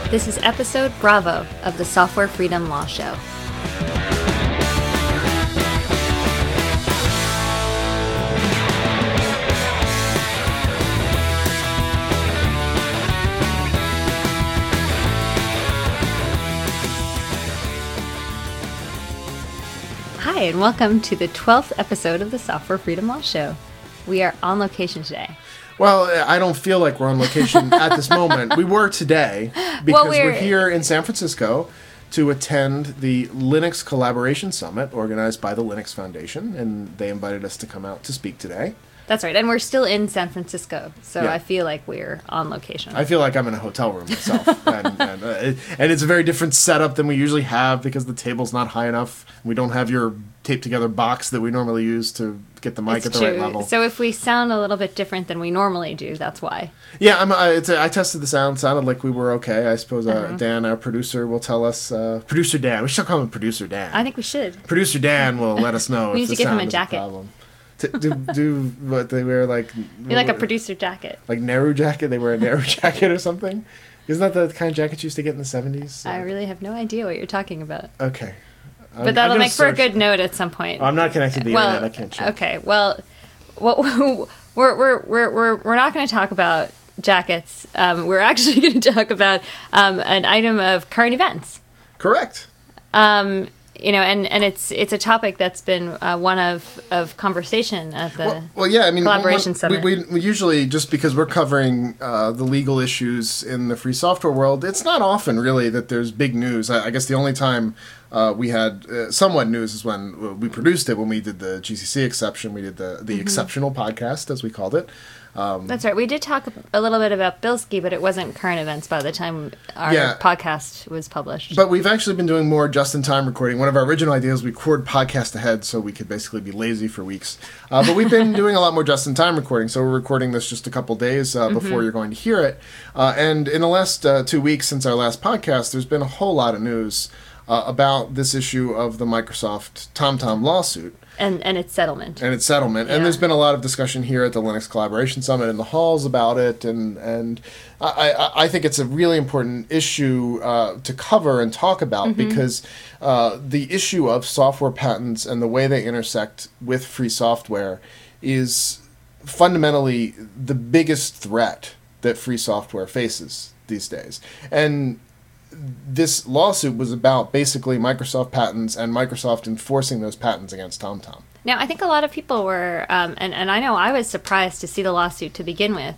This is episode Bravo of the Software Freedom Law Show. Hi, and welcome to the 12th episode of the Software Freedom Law Show. We are on location today. Well, I don't feel like we're on location at this moment. We were today because we're here in San Francisco to attend the Linux Collaboration Summit organized by the Linux Foundation, and they invited us to come out to speak today. That's right, and we're still in San Francisco, so Yeah. I feel like we're on location. I feel like I'm in a hotel room myself, and it's a very different setup than we usually have because the table's not high enough. We don't have your taped-together box that we normally use to get the mic at the right level. So if we sound a little bit different than we normally do, that's why. Yeah, I tested the sound. Sounded like we were okay. I suppose Dan, our producer, will tell us. Producer Dan. We should call him Producer Dan. I think we should. Producer Dan will let us know We if need the to give him sound a is jacket. problem. Do what they wear, like... Be like a producer jacket. Like Nehru jacket? They wear a Nehru jacket or something? Isn't that the kind of jacket you used to get in the 70s? I really have no idea what you're talking about. Okay. But that'll make for a good note at some point. I'm not connected to the internet. I can't check. Okay. Well, we're not going to talk about jackets. We're actually going to talk about an item of current events. Correct. And it's a topic that's been one of conversation at the Collaboration Summit. We usually, just because we're covering the legal issues in the free software world, it's not often really that there's big news. I guess the only time we had somewhat news is when we produced it, when we did the GCC exception. We did the exceptional podcast, as we called it. That's right. We did talk a little bit about Bilski, but it wasn't current events by the time our podcast was published. But we've actually been doing more just-in-time recording. One of our original ideas, we record podcast ahead so we could basically be lazy for weeks. But we've been doing a lot more just-in-time recording, so we're recording this just a couple days before you're going to hear it. And in the last 2 weeks since our last podcast, there's been a whole lot of news about this issue of the Microsoft TomTom lawsuit. And its settlement. And there's been a lot of discussion here at the Linux Collaboration Summit in the halls about it, and I think it's a really important issue to cover and talk about because the issue of software patents and the way they intersect with free software is fundamentally the biggest threat that free software faces these days. And this lawsuit was about basically Microsoft patents and Microsoft enforcing those patents against TomTom. Now, I think a lot of people were, and I know I was surprised to see the lawsuit to begin with,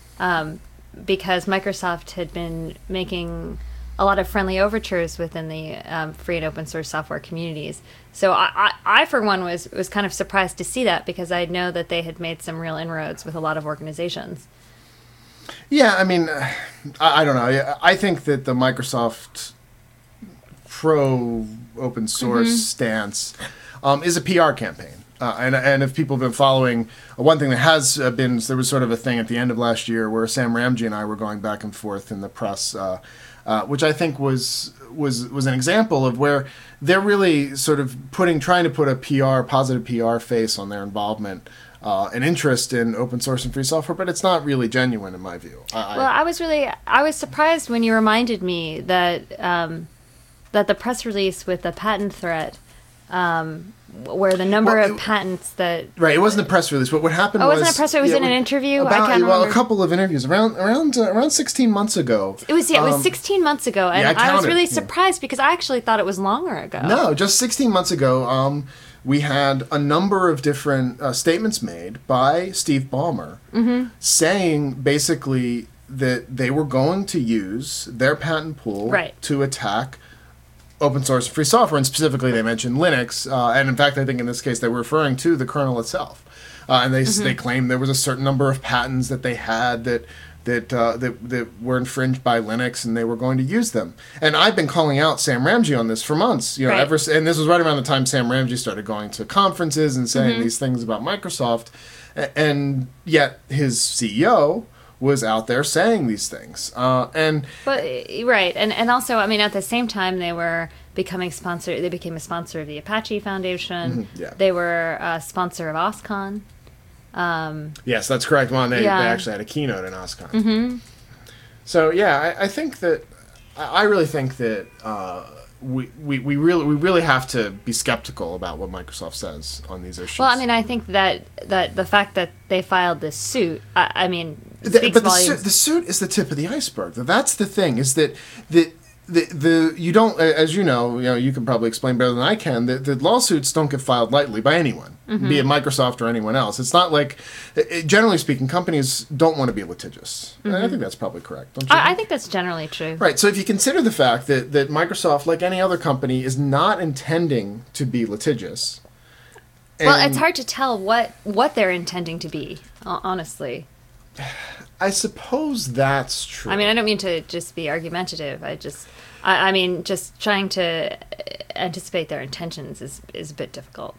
because Microsoft had been making a lot of friendly overtures within the free and open source software communities. So I for one, was kind of surprised to see that because I know that they had made some real inroads with a lot of organizations. Yeah, I mean, I don't know. I think that the Microsoft pro open source stance is a PR campaign. And if people have been following, one thing that has been, there was sort of a thing at the end of last year where Sam Ramji and I were going back and forth in the press, which I think was an example of where they're really sort of trying to put a positive PR face on their involvement. An interest in open source and free software, but it's not really genuine in my view. I was surprised when you reminded me that that the press release with the patent threat, where the number of patents that... Right, it wasn't a press release, but what happened was... It wasn't a press release, it was in an interview? I can't remember. A couple of interviews, around 16 months ago. It was 16 months ago, and I was really surprised because I actually thought it was longer ago. No, just 16 months ago, we had a number of different statements made by Steve Ballmer saying basically that they were going to use their patent pool to attack open source free software, and specifically they mentioned Linux, and in fact I think in this case they were referring to the kernel itself. And they claimed there was a certain number of patents that they had that were infringed by Linux, and they were going to use them. And I've been calling out Sam Ramji on this for months, and this was right around the time Sam Ramji started going to conferences and saying these things about Microsoft, and yet his CEO was out there saying these things. And also, I mean, at the same time, they were becoming sponsor. They became a sponsor of the Apache Foundation. They were a sponsor of OSCON. Yes, that's correct. Well, they actually had a keynote in OSCON. So yeah, I think that I really think that we really have to be skeptical about what Microsoft says on these issues. Well, I mean, I think that the fact that they filed this suit, I mean, speaks volumes. The suit is the tip of the iceberg. That's the thing, is that the you don't, as you know, you can probably explain better than I can, that the lawsuits don't get filed lightly by anyone, be it Microsoft or anyone else. It's not like, generally speaking, companies don't want to be litigious. And I think that's probably correct, don't you? I think that's generally true. Right, so if you consider the fact that Microsoft, like any other company, is not intending to be litigious. Well, it's hard to tell what they're intending to be, honestly. I suppose that's true. I mean, I don't mean to just be argumentative. I mean, just trying to anticipate their intentions is a bit difficult.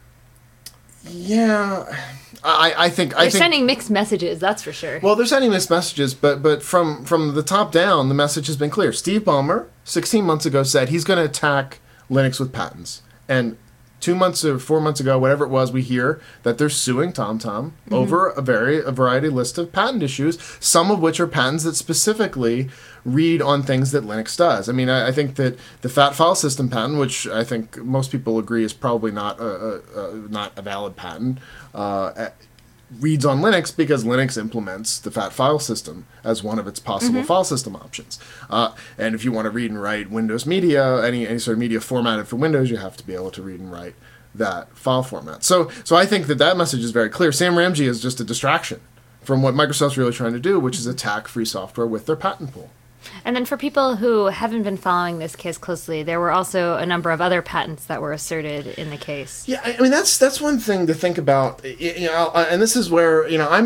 Yeah, I think they're sending mixed messages. That's for sure. Well, they're sending mixed messages, but from the top down, the message has been clear. Steve Ballmer, 16 months ago, said he's going to attack Linux with patents, and 2 months or 4 months ago, whatever it was, we hear that they're suing TomTom over a variety list of patent issues, some of which are patents that specifically read on things that Linux does. I mean, I think that the fat file system patent, which I think most people agree is probably not a valid patent, reads on Linux because Linux implements the fat file system as one of its possible file system options. And if you want to read and write Windows media, any sort of media formatted for Windows, you have to be able to read and write that file format. So I think that message is very clear. Sam Ramji is just a distraction from what Microsoft's really trying to do, which is attack free software with their patent pool. And then for people who haven't been following this case closely, there were also a number of other patents that were asserted in the case. Yeah, I mean, that's one thing to think about, and this is where, I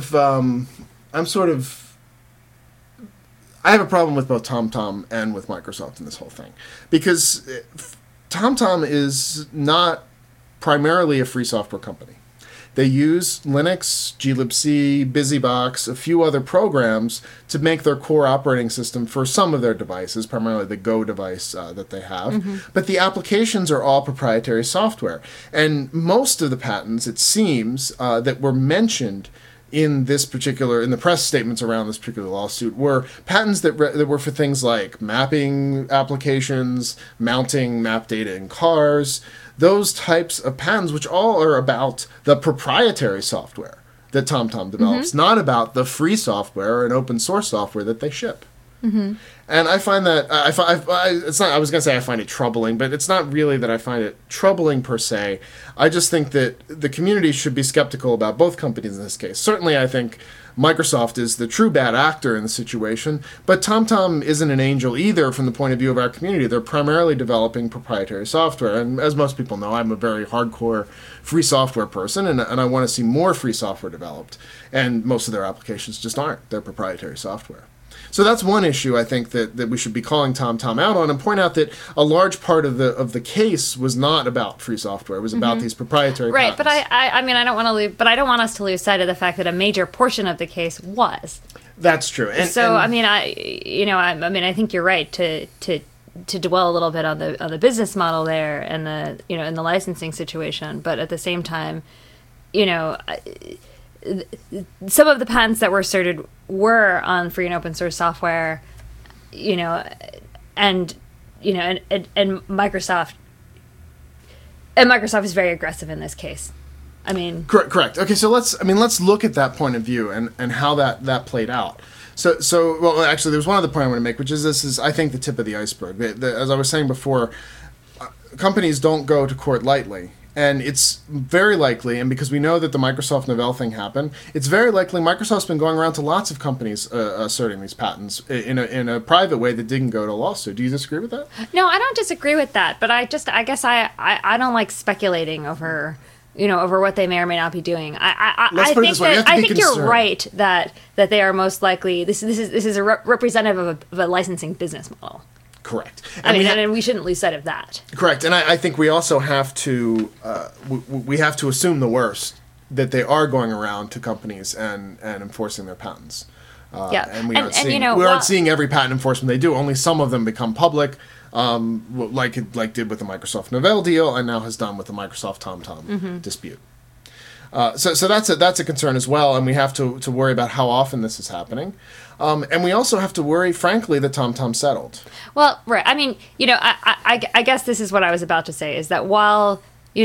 have a problem with both TomTom and with Microsoft in this whole thing, because TomTom is not primarily a free software company. They use Linux, glibc, BusyBox, a few other programs to make their core operating system for some of their devices, primarily the Go device that they have. But the applications are all proprietary software. And most of the patents, it seems, that were mentioned in the press statements around this particular lawsuit were patents that were for things like mapping applications, mounting map data in cars, those types of patents, which all are about the proprietary software that TomTom develops, not about the free software and open source software that they ship. And I find that I was going to say I find it troubling, but it's not really that I find it troubling per se. I just think that the community should be skeptical about both companies in this case. Certainly, I think Microsoft is the true bad actor in the situation, but TomTom isn't an angel either from the point of view of our community. They're primarily developing proprietary software, and as most people know, I'm a very hardcore free software person, and I want to see more free software developed, and most of their applications just aren't. They're proprietary software. So that's one issue I think that we should be calling TomTom out on, and point out that a large part of the case was not about free software. It was about these proprietary patents. But I mean, I don't want us to lose sight of the fact that a major portion of the case was. That's true. I think you're right to dwell a little bit on the business model there and in the licensing situation, but at the same time, some of the patents that were asserted were on free and open source software, and Microsoft is very aggressive in this case. I mean, correct. Okay, so let's look at that point of view and how that played out. So well, actually, there's one other point I want to make, which is this is I think the tip of the iceberg. As I was saying before, companies don't go to court lightly. And it's very likely, and because we know that the Microsoft Novell thing happened, it's very likely Microsoft's been going around to lots of companies asserting these patents in a private way that didn't go to lawsuit. Do you disagree with that? No, I don't disagree with that, but I guess I don't like speculating over what they may or may not be doing. I think you're right that they are most likely this is a representative of a licensing business model. Correct. And we shouldn't lose sight of that. Correct. And I think we also have to we have to assume the worst, that they are going around to companies and enforcing their patents. And we aren't seeing every patent enforcement they do. Only some of them become public, like did with the Microsoft Novell deal, and now has done with the Microsoft TomTom dispute. So that's a concern as well, and we have to worry about how often this is happening. And we also have to worry, frankly, that TomTom settled. Well, right. I mean, I guess this is what I was about to say, is that while,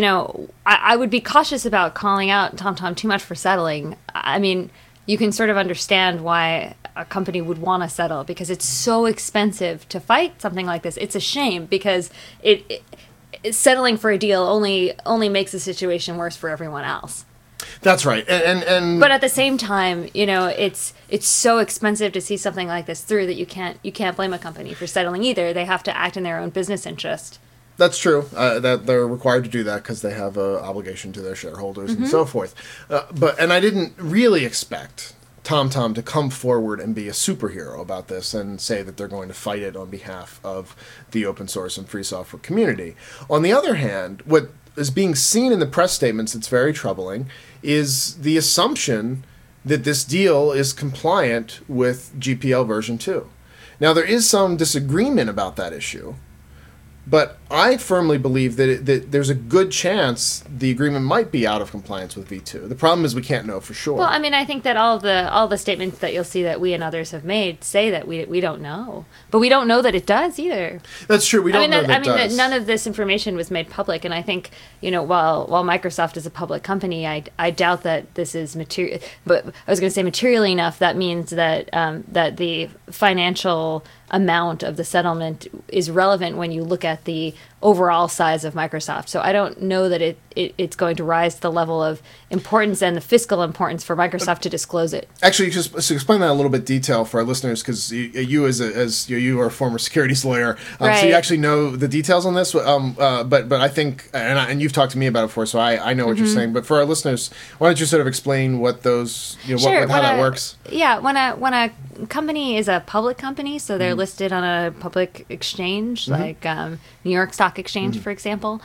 I would be cautious about calling out TomTom too much for settling. I mean, you can sort of understand why a company would want to settle, because it's so expensive to fight something like this. It's a shame, because settling for a deal only makes the situation worse for everyone else. That's right, and but at the same time, it's so expensive to see something like this through that you can't blame a company for settling either. They have to act in their own business interest. That's true. That they're required to do that because they have an obligation to their shareholders and so forth. And I didn't really expect TomTom to come forward and be a superhero about this and say that they're going to fight it on behalf of the open source and free software community. On the other hand, what is being seen in the press statements that's very troubling is the assumption that this deal is compliant with GPL version 2. Now, there is some disagreement about that issue, but I firmly believe that there's a good chance the agreement might be out of compliance with V2. The problem is we can't know for sure. Well, I mean, I think that all the statements that you'll see that we and others have made say that we don't know, but we don't know that it does either. That's true. We don't know that it does. That none of this information was made public, and I think while Microsoft is a public company, I doubt that this is material. But I was going to say materially enough. That means that that the financial amount of the settlement is relevant when you look at the overall size of Microsoft. So I don't know that it's going to rise to the level of importance and the fiscal importance for Microsoft to disclose it. Actually, just to explain that a little bit detail for our listeners, because you you are a former securities lawyer, right. So you actually know the details on this. But I think, and you've talked to me about it before, so I know what you're saying. But for our listeners, why don't you sort of explain what those, Sure. how that works? Yeah, when a company is a public company, so they're listed on a public exchange, like New York Stock Exchange, for example,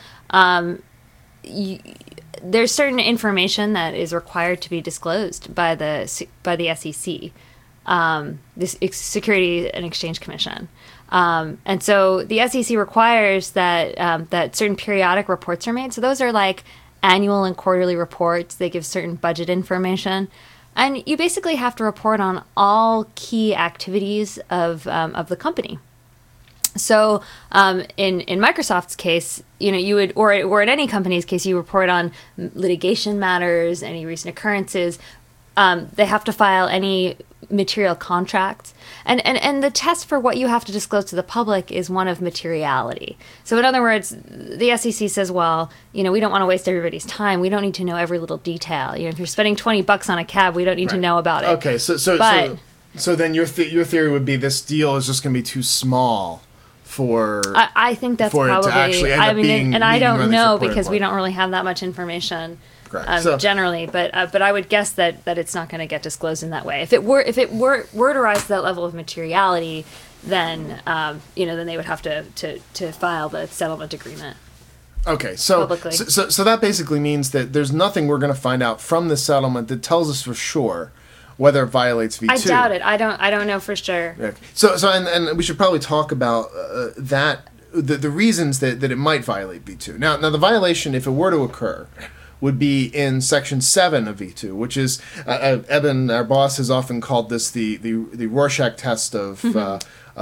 there's certain information that is required to be disclosed by the SEC, the Securities and Exchange Commission. And so the SEC requires that that certain periodic reports are made. So those are like annual and quarterly reports. They give certain budget information. And you basically have to report on all key activities of the company. So in Microsoft's case, you would, or in any company's case, you report on litigation matters, any recent occurrences. They have to file any material contracts. And the test for what you have to disclose to the public is one of materiality. So in other words, the SEC says, well, we don't want to waste everybody's time. We don't need to know every little detail. If you're spending $20 on a cab, we don't need to know about it. Okay, so then your theory would be this deal is just going to be too small for I think that's probably, it to actually end up being, and I don't know because we don't really have that much information generally, but I would guess that it's not going to get disclosed in that way. If it were to rise to that level of materiality, then then they would have to file the settlement agreement. Okay, so that basically means that there's nothing we're going to find out from the settlement that tells us for sure whether it violates V2. I doubt it. I don't know for sure. Okay. So and we should probably talk about the reasons that it might violate V2. Now the violation, if it were to occur, would be in Section 7 of V2, which is Eben, our boss, has often called this the Rorschach test of the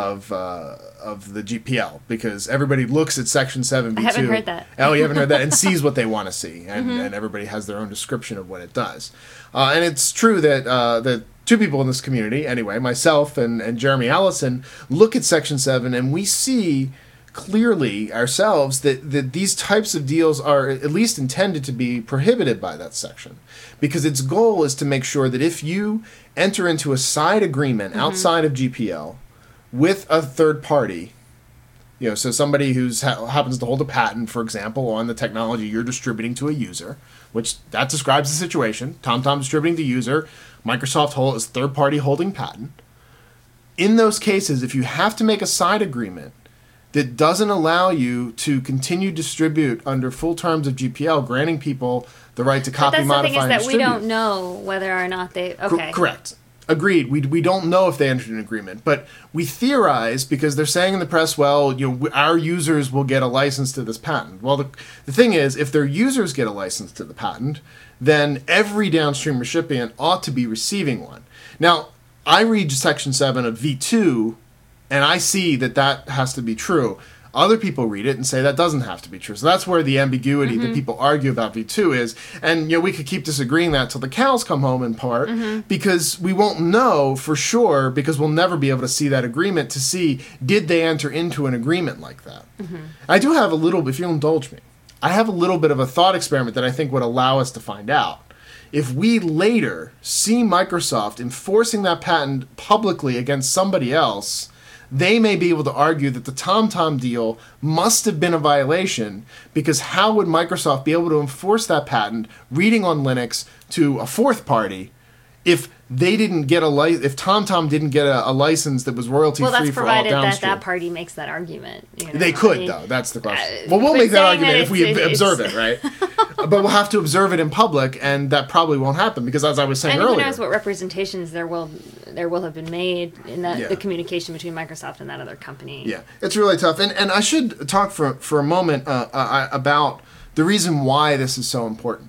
GPL, because everybody looks at Section 7 V2. I haven't heard that. Oh, you haven't heard that? And sees what they want to see, and everybody has their own description of what it does. And it's true that two people in this community, anyway, myself and Jeremy Allison, look at Section 7 and we see clearly ourselves that these types of deals are at least intended to be prohibited by that section, because its goal is to make sure that if you enter into a side agreement outside of GPL with a third party, so somebody who's happens to hold a patent, for example, on the technology you're distributing to a user, which that describes the situation. TomTom distributing to user, Microsoft is third party holding patent. In those cases, if you have to make a side agreement that doesn't allow you to continue distribute under full terms of GPL, granting people the right to copy, modify, and distribute. But that's the thing, is that we don't know whether or not they... Okay. Correct. agreed. We don't know if they entered an agreement, but we theorize because they're saying in the press, well, our users will get a license to this patent. Well, the thing is, if their users get a license to the patent, then every downstream recipient ought to be receiving one. Now, I read Section 7 of V2, and I see that has to be true. Other people read it and say that doesn't have to be true. So that's where the ambiguity that people argue about V2 is. And we could keep disagreeing that till the cows come home in part, because we won't know for sure, because we'll never be able to see that agreement to see, did they enter into an agreement like that? I do have a little, if you'll indulge me, I have a little bit of a thought experiment that I think would allow us to find out. If we later see Microsoft enforcing that patent publicly against somebody else, they may be able to argue that the TomTom deal must have been a violation, because how would Microsoft be able to enforce that patent reading on Linux to a fourth party if they didn't get if TomTom didn't get a license that was royalty free for all downstream? Well, that's provided that party makes that argument. They could, though. That's the question. Well, we'll make that argument if we observe it, right? But we'll have to observe it in public, and that probably won't happen because, as I was saying earlier, who knows what representations there will have been made in the communication between Microsoft and that other company. Yeah, it's really tough. And I should talk for a moment about the reason why this is so important.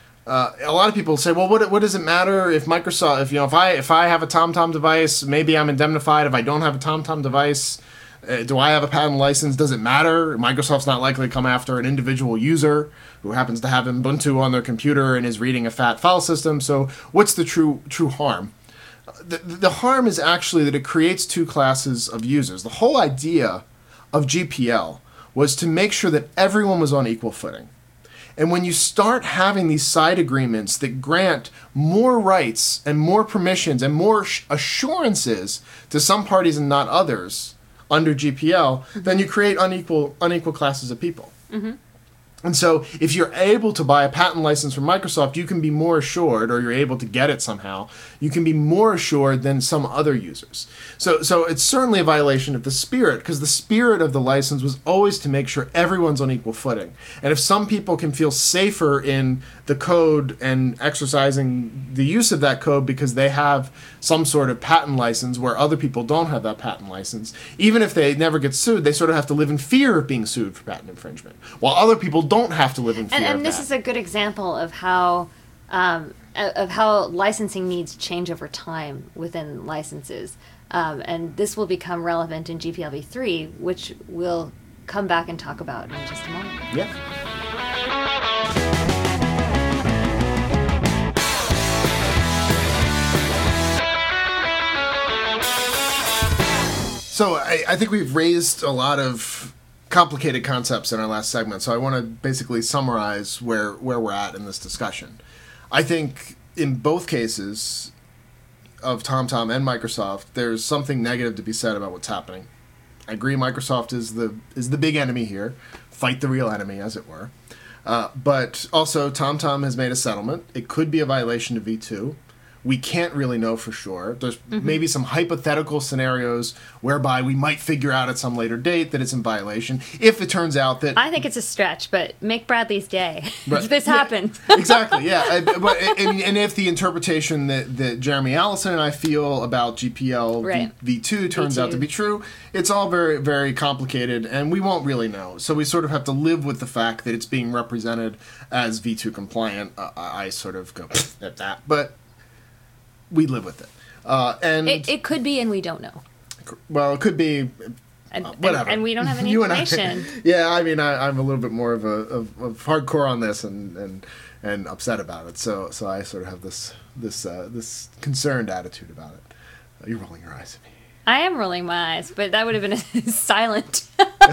A lot of people say, well, what does it matter if Microsoft, if I have a TomTom device, maybe I'm indemnified. If I don't have a TomTom device, do I have a patent license? Does it matter? Microsoft's not likely to come after an individual user who happens to have Ubuntu on their computer and is reading a fat file system. So what's the true harm? The harm is actually that it creates two classes of users. The whole idea of GPL was to make sure that everyone was on equal footing. And when you start having these side agreements that grant more rights and more permissions and more assurances to some parties and not others under GPL, then you create unequal classes of people. And so if you're able to buy a patent license from Microsoft, you can be more assured, or you're able to get it somehow, you can be more assured than some other users. So it's certainly a violation of the spirit, because the spirit of the license was always to make sure everyone's on equal footing. And if some people can feel safer in the code and exercising the use of that code because they have some sort of patent license where other people don't have that patent license, even if they never get sued, they sort of have to live in fear of being sued for patent infringement, while other people don't have to live in fear of that. And this is a good example of how licensing needs change over time within licenses. And this will become relevant in GPL v3, which we'll come back and talk about in just a moment. Yeah. So I think we've raised a lot of complicated concepts in our last segment, so I want to basically summarize where we're at in this discussion. I think in both cases of TomTom and Microsoft, there's something negative to be said about what's happening. I agree Microsoft is the big enemy here. Fight the real enemy, as it were. But also, TomTom has made a settlement. It could be a violation of V2. We can't really know for sure. There's maybe some hypothetical scenarios whereby we might figure out at some later date that it's in violation. If it turns out that... I think it's a stretch, but make Bradley's day if this happens. Exactly, yeah. And if the interpretation that Jeremy Allison and I feel about GPL V2 turns out to be true, it's all very, very complicated, and we won't really know. So we sort of have to live with the fact that it's being represented as V2 compliant. I sort of go at that, but... we live with it. And it could be, and we don't know. Well, it could be, whatever. And we don't have any information. Yeah, I mean, I'm a little bit more of hardcore on this and upset about it. So I sort of have this concerned attitude about it. You're rolling your eyes at me. I am rolling my eyes, but that would have been silent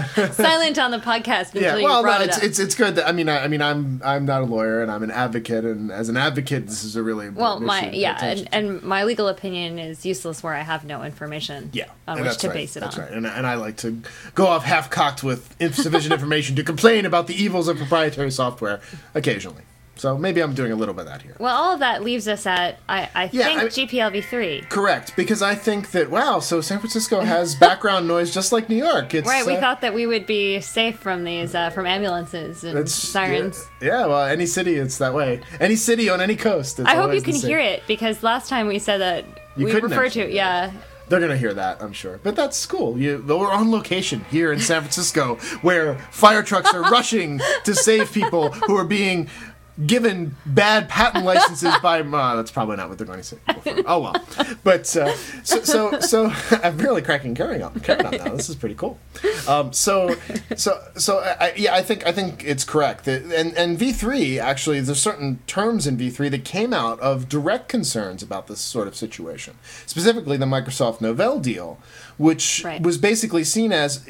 on the podcast until you brought it up. It's good that I'm not a lawyer and I'm an advocate, and as an advocate, this is a really important issue. And my legal opinion is useless where I have no information on which to base it on. That's right, and I like to go off half cocked with insufficient information to complain about the evils of proprietary software occasionally. So maybe I'm doing a little bit of that here. Well, all of that leaves us at, I think, GPL v3. Correct, because I think that, so San Francisco has background noise just like New York. It's, right, we thought that we would be safe from these, from ambulances and sirens. Yeah, well, any city, it's that way. Any city on any coast. I hope you can hear it, because last time we said that You we couldn't refer actually to, hear yeah. it. They're going to hear that, I'm sure. But that's cool. We're on location here in San Francisco where fire trucks are rushing to save people who are being given bad patent licenses by that's probably not what they're going to say. Oh well, but so I'm really cracking Karen up now. This is pretty cool. I think it's correct that, and V3 actually, there's certain terms in V3 that came out of direct concerns about this sort of situation, specifically the Microsoft Novell deal, which was basically seen as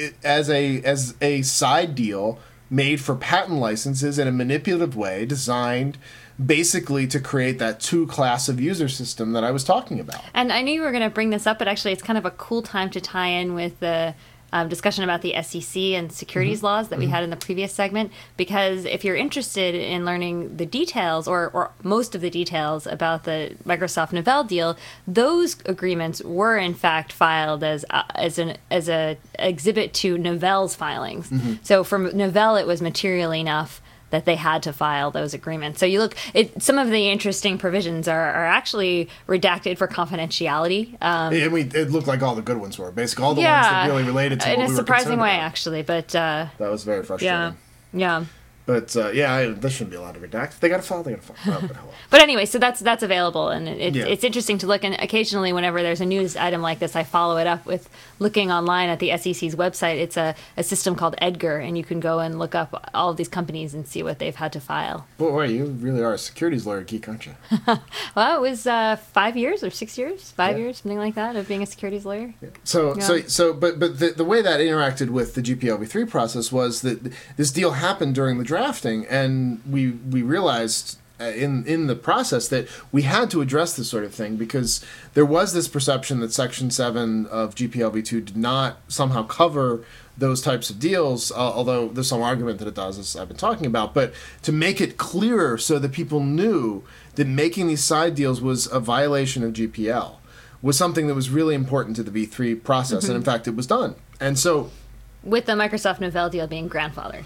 a side deal made for patent licenses in a manipulative way, designed basically to create that two-class of user system that I was talking about. And I knew you were going to bring this up, but actually it's kind of a cool time to tie in with the discussion about the SEC and securities laws that we had in the previous segment, because if you're interested in learning the details or most of the details about the Microsoft Novell deal, those agreements were in fact filed as a exhibit to Novell's filings. So for Novell, it was material enough that they had to file those agreements. So you look, some of the interesting provisions are actually redacted for confidentiality. It looked like all the good ones were. Basically, all the ones that really related to what we were concerned about. In a surprising way, actually. But that was very frustrating. Yeah. But this shouldn't be allowed to redact. They got to file. But anyway, so that's available, and it's interesting to look. And occasionally, whenever there's a news item like this, I follow it up with looking online at the SEC's website. It's a system called Edgar, and you can go and look up all of these companies and see what they've had to file. Boy, you really are a securities lawyer geek, aren't you? Well, it was 5 years or 6 years, 5 years, something like that, of being a securities lawyer. Yeah. So but the way that interacted with the GPLv3 process was that this deal happened during the drafting, and we realized in the process that we had to address this sort of thing, because there was this perception that Section 7 of GPLv2 did not somehow cover those types of deals, although there's some argument that it does, as I've been talking about. But to make it clearer so that people knew that making these side deals was a violation of GPL was something that was really important to the V3 process, and in fact it was done. And so, with the Microsoft Novell deal being grandfathered.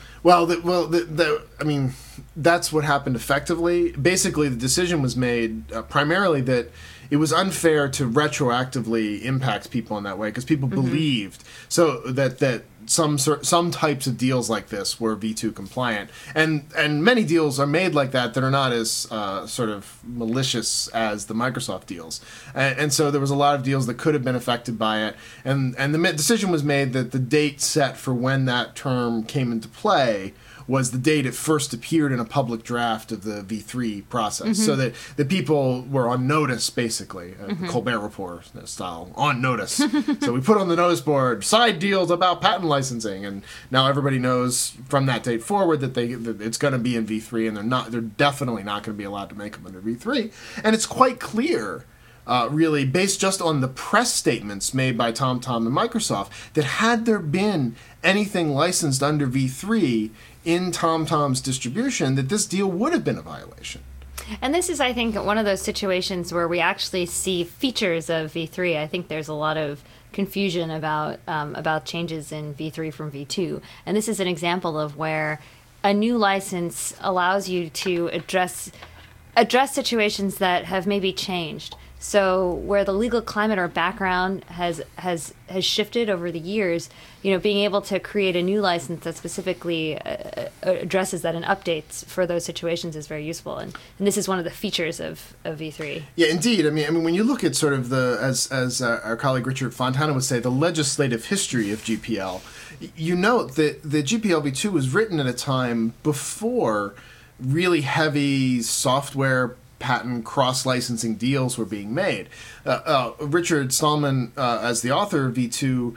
I mean, that's what happened effectively. Basically, the decision was made primarily that it was unfair to retroactively impact people in that way, because people believed so that some types of deals like this were V2 compliant, and many deals are made like that are not as sort of malicious as the Microsoft deals, and so there was a lot of deals that could have been affected by it, and the decision was made that the date set for when that term came into play was the date it first appeared in a public draft of the V3 process, so that the people were on notice, basically, Colbert Report style, on notice. So we put on the notice board, side deals about patent licensing, and now everybody knows from that date forward that it's going to be in V3, and they're definitely not going to be allowed to make them under V3. And it's quite clear, really, based just on the press statements made by TomTom and Microsoft, that had there been anything licensed under V3 in TomTom's distribution, that this deal would have been a violation. And this is, I think, one of those situations where we actually see features of V3. I think there's a lot of confusion about changes in V3 from V2. And this is an example of where a new license allows you to address situations that have maybe changed. So where the legal climate or background has shifted over the years, being able to create a new license that specifically addresses that and updates for those situations is very useful. And this is one of the features of V3. Yeah, indeed. I mean, when you look at sort of as our colleague Richard Fontana would say, the legislative history of GPL, you note that the GPL v2 was written at a time before really heavy software patent cross-licensing deals were being made. Richard Stallman, as the author of V2,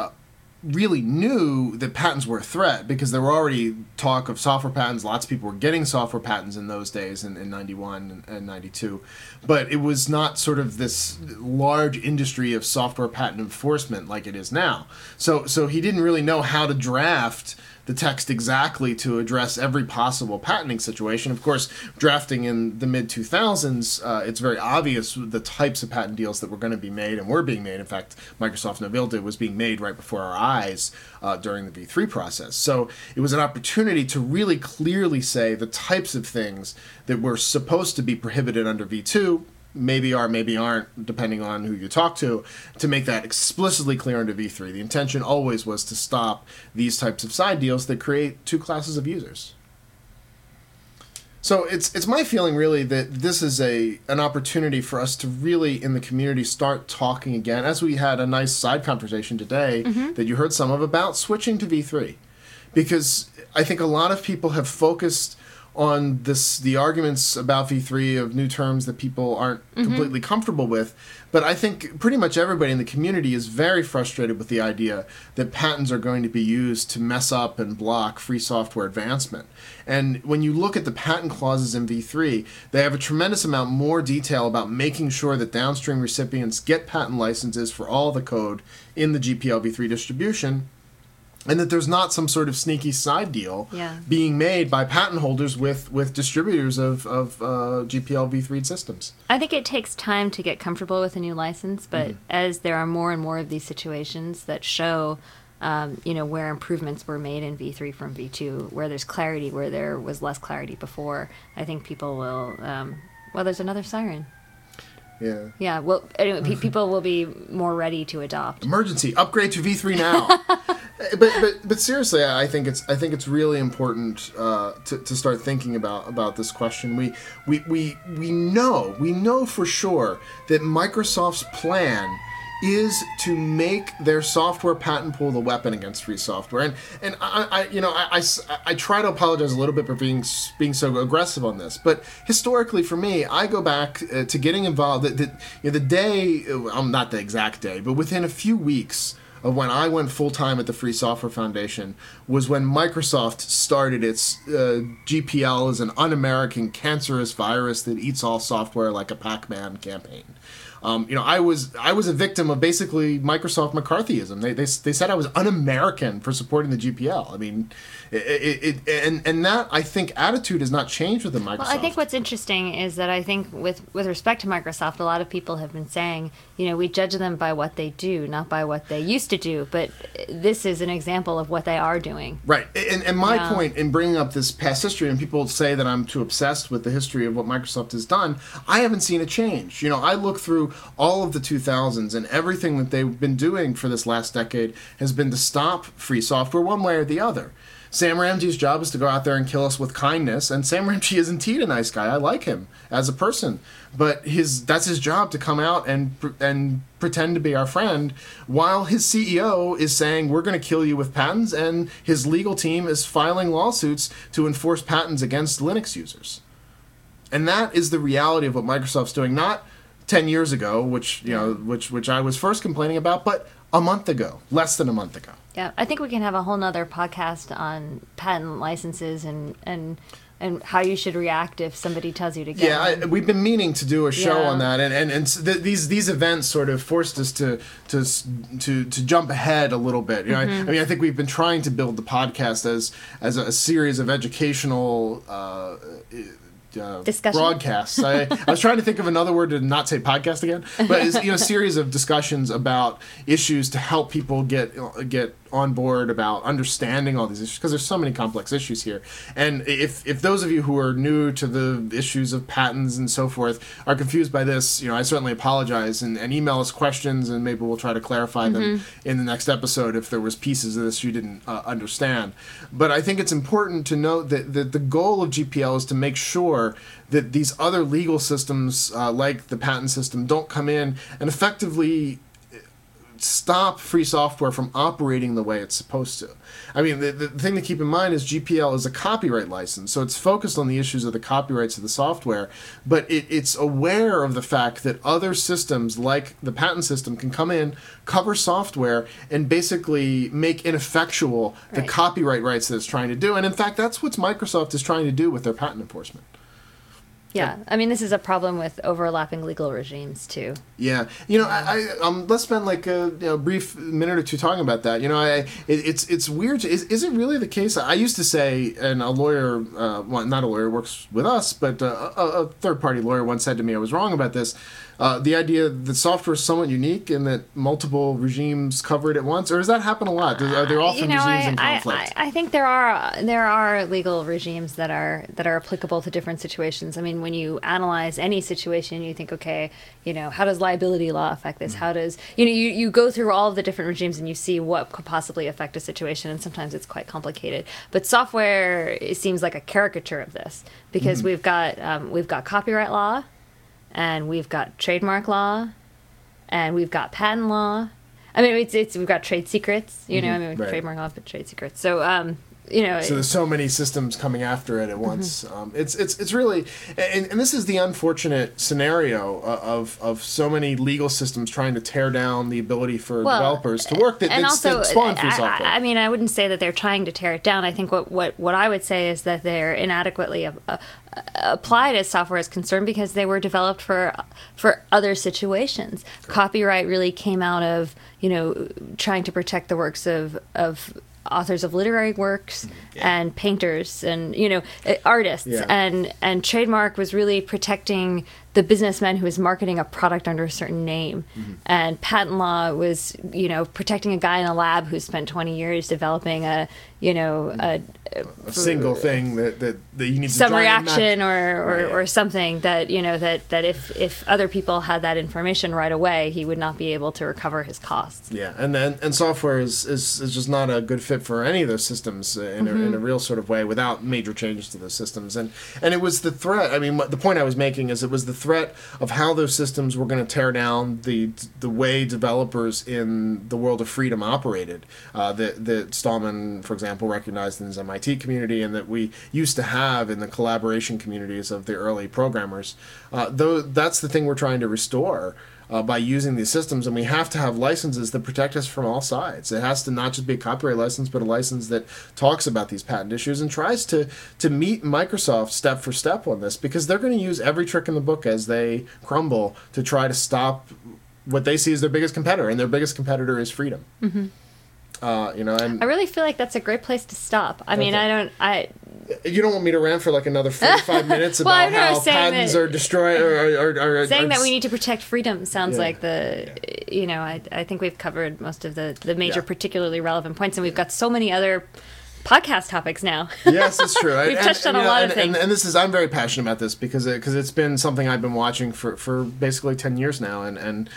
really knew that patents were a threat, because there were already talk of software patents. Lots of people were getting software patents in those days, in 91 and 92. But it was not sort of this large industry of software patent enforcement like it is now. So he didn't really know how to draft the text exactly to address every possible patenting situation. Of course, drafting in the mid-2000s, it's very obvious the types of patent deals that were going to be made and were being made. In fact, Microsoft Novell was being made right before our eyes during the V3 process. So it was an opportunity to really clearly say the types of things that were supposed to be prohibited under V2 maybe are, maybe aren't, depending on who you talk to make that explicitly clear into V3. The intention always was to stop these types of side deals that create two classes of users. So it's my feeling, really, that this is an opportunity for us to really, in the community, start talking again, as we had a nice side conversation today that you heard some of, about switching to V3. Because I think a lot of people have focused on the arguments about V3 of new terms that people aren't completely comfortable with. But I think pretty much everybody in the community is very frustrated with the idea that patents are going to be used to mess up and block free software advancement. And when you look at the patent clauses in V3, they have a tremendous amount more detail about making sure that downstream recipients get patent licenses for all the code in the GPL v3 distribution, and that there's not some sort of sneaky side deal being made by patent holders with distributors of GPL v3 systems. I think it takes time to get comfortable with a new license, but as there are more and more of these situations that show where improvements were made in V3 from V2, where there's clarity where there was less clarity before, I think people will... there's another siren. Yeah. Yeah, well, anyway, people will be more ready to adopt. Emergency, upgrade to V3 now. But seriously, I think it's really important to start thinking about this question. We know for sure that Microsoft's plan is to make their software patent pool the weapon against free software. And I try to apologize a little bit for being so aggressive on this, but historically for me, I go back to getting involved. The day, not the exact day, but within a few weeks of when I went full-time at the Free Software Foundation was when Microsoft started its GPL as an un-American cancerous virus that eats all software like a Pac-Man campaign. I was a victim of basically Microsoft McCarthyism. They said I was un-American for supporting the GPL. I mean, and that, I think, attitude has not changed within Microsoft. Well, I think what's interesting is that I think with respect to Microsoft, a lot of people have been saying, we judge them by what they do, not by what they used to do. But this is an example of what they are doing. Right. And my point in bringing up this past history, and people say that I'm too obsessed with the history of what Microsoft has done, I haven't seen a change. I look through all of the 2000s, and everything that they've been doing for this last decade has been to stop free software one way or the other. Sam Ramsey's job is to go out there and kill us with kindness, and Sam Ramsey is indeed a nice guy. I like him as a person, but that's his job, to come out and pretend to be our friend, while his CEO is saying we're going to kill you with patents, and his legal team is filing lawsuits to enforce patents against Linux users. And that is the reality of what Microsoft's doing, not 10 years ago, which I was first complaining about, but a month ago, less than a month ago. Yeah, I think we can have a whole nother podcast on patent licenses and how you should react if somebody tells you to get one. We've been meaning to do a show on that, and these events sort of forced us to jump ahead a little bit. I think we've been trying to build the podcast as a series of educational broadcasts. I was trying to think of another word to not say podcast again, but it's a series of discussions about issues to help people get on board about understanding all these issues, because there's so many complex issues here. And if those of you who are new to the issues of patents and so forth are confused by this, I certainly apologize, and email us questions, and maybe we'll try to clarify them in the next episode if there was pieces of this you didn't understand. But I think it's important to note that the goal of GPL is to make sure that these other legal systems, like the patent system, don't come in and effectively stop free software from operating the way it's supposed to. I mean, the thing to keep in mind is GPL is a copyright license, so it's focused on the issues of the copyrights of the software, but it's aware of the fact that other systems, like the patent system, can come in, cover software, and basically make ineffectual the copyright rights that it's trying to do. And in fact, that's what Microsoft is trying to do with their patent enforcement. Yeah, I mean, this is a problem with overlapping legal regimes too. Yeah, let's spend like a brief minute or two talking about that. It's weird. Is it really the case? I used to say, and a lawyer, not a lawyer, works with us, but a third-party lawyer once said to me I was wrong about this. The idea that software is somewhat unique and that multiple regimes cover it at once, or does that happen a lot? Are there often regimes in conflict? I think there are legal regimes that are applicable to different situations. I mean, mean, when you analyze any situation, you think, okay, how does liability law affect this? How does, you go through all of the different regimes and you see what could possibly affect a situation, and sometimes it's quite complicated. But software, it seems like a caricature of this, because we've got copyright law, and we've got trademark law, and we've got patent law. I mean, we've got trade secrets, right. Trademark law, but trade secrets. So, so there's so many systems coming after it at once. It's really, and this is the unfortunate scenario of so many legal systems trying to tear down the ability for developers to work that spawn free software. I mean, I wouldn't say that they're trying to tear it down. I think what I would say is that they're inadequately applied as software is concerned, because they were developed for other situations. Copyright really came out of trying to protect the works of authors of literary works and painters and artists, and trademark was really protecting the businessman who was marketing a product under a certain name, and patent law was protecting a guy in a lab who spent 20 years developing a single thing that you need some to reaction or something that that if other people had that information right away, he would not be able to recover his costs. And software is just not a good fit for any of those systems in a real sort of way without major changes to those systems. And it was the threat. I mean, the point I was making is it was the threat of how those systems were going to tear down the way developers in the world of freedom operated, that Stallman, for example, recognized in his MIT community, and that we used to have in the collaboration communities of the early programmers. That's the thing we're trying to restore by using these systems, and we have to have licenses that protect us from all sides. It has to not just be a copyright license, but a license that talks about these patent issues and tries to meet Microsoft step for step on this, because they're going to use every trick in the book as they crumble to try to stop what they see as their biggest competitor, and their biggest competitor is freedom. And I really feel like that's a great place to stop. I mean, you don't want me to rant for like another 45 minutes about how patents are destroyed or saying that we need to protect freedom sounds like I think we've covered most of the major particularly relevant points, and we've got so many other podcast topics now. Yes, it's true. We've touched on a lot of things. And this is, I'm very passionate about this because it's been something I've been watching for basically 10 years now, and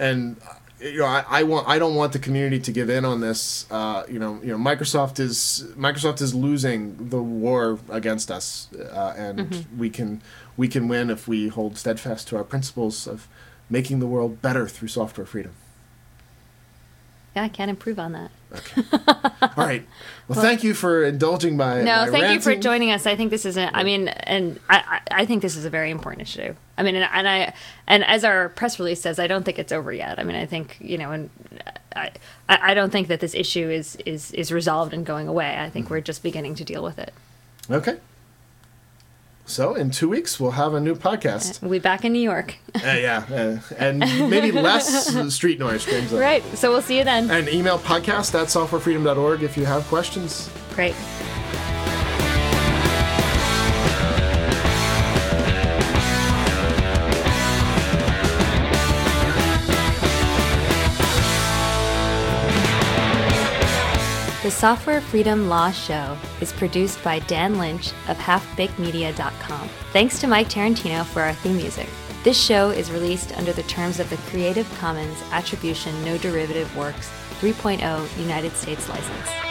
I don't want the community to give in on this. Microsoft is losing the war against us, and we can win if we hold steadfast to our principles of making the world better through software freedom. Yeah, I can't improve on that. Okay. All right. Well, thank you for indulging my thank ranting. you for joining us. I think this is I think this is a very important initiative. I mean, and as our press release says, I don't think it's over yet. I mean, I think, and I don't think that this issue is resolved and going away. I think we're just beginning to deal with it. Okay. So in 2 weeks, we'll have a new podcast. We'll be back in New York. And maybe less street noise. Right. So we'll see you then. And email podcast@softwarefreedom.org if you have questions. Great. The Software Freedom Law Show is produced by Dan Lynch of halfbakedmedia.com. Thanks to Mike Tarantino for our theme music. This show is released under the terms of the Creative Commons Attribution No Derivative Works 3.0 United States license.